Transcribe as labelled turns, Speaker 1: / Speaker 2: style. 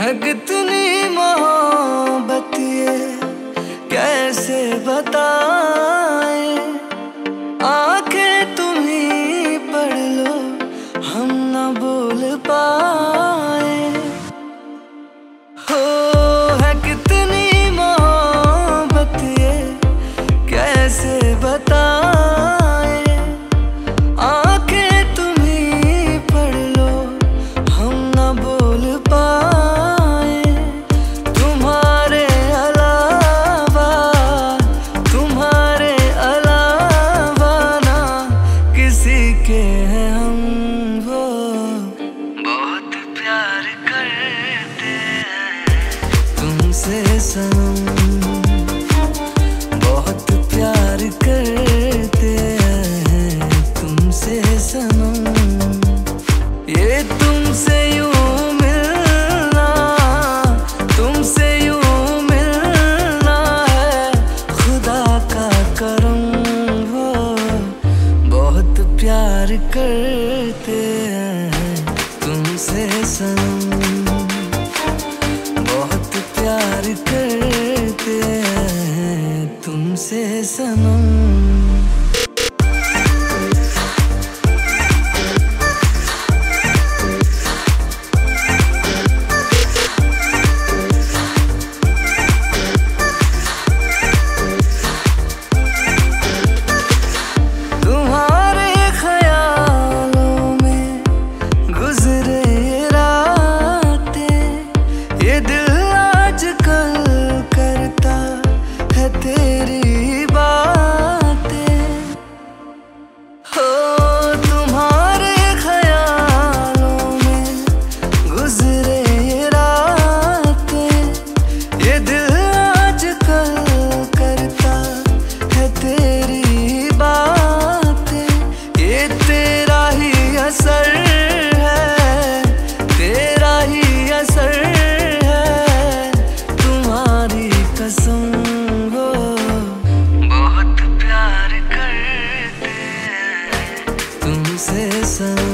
Speaker 1: है कितनी मोहब्बत ये कैसे बताए। आंखें तुम ही पढ़ लो हम न बोल पाए। हो है कितनी मोहब्बत ये कैसे बताए। आंखें तुम ही पढ़ लो हम न बोल पाए। तुम्हारे अलावा ना किसी के हैं हम। वो बहुत प्यार करते हैं तुमसे सनम, बहुत प्यार करते हैं तुमसे सनम। ये तुमसे यूं मिलना, तुमसे यूं मिलना है खुदा का करम। वो बहुत प्यार करते हैं तुमसे सनम, बहुत प्यार करते हैं तुमसे सनम। तेरी बातें हो तुम्हारे ख्यालों में गुजरे ये रातें। ये दिल आजकल करता है तेरी बातें। ये तेरा ही असर है, तेरा ही असर है तुम्हारी कसम। तुमसे सनम।